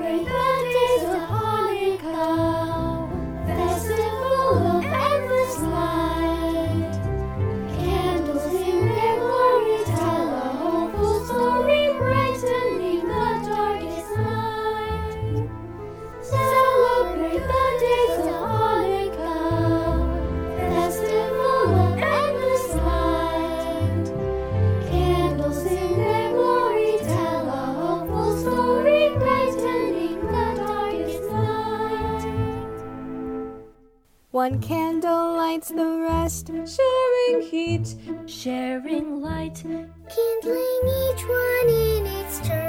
Celebrate the days of Hanukkah, festival of endless light. Candles in their glory tell a hopeful story, brightening the darkest night. Celebrate the days of Hanukkah, festival of endless light. Candles in their glory tell a hopeful story, brightening the darkest night. One candle lights the rest, sharing heat, sharing light, Kindling each one in its turn.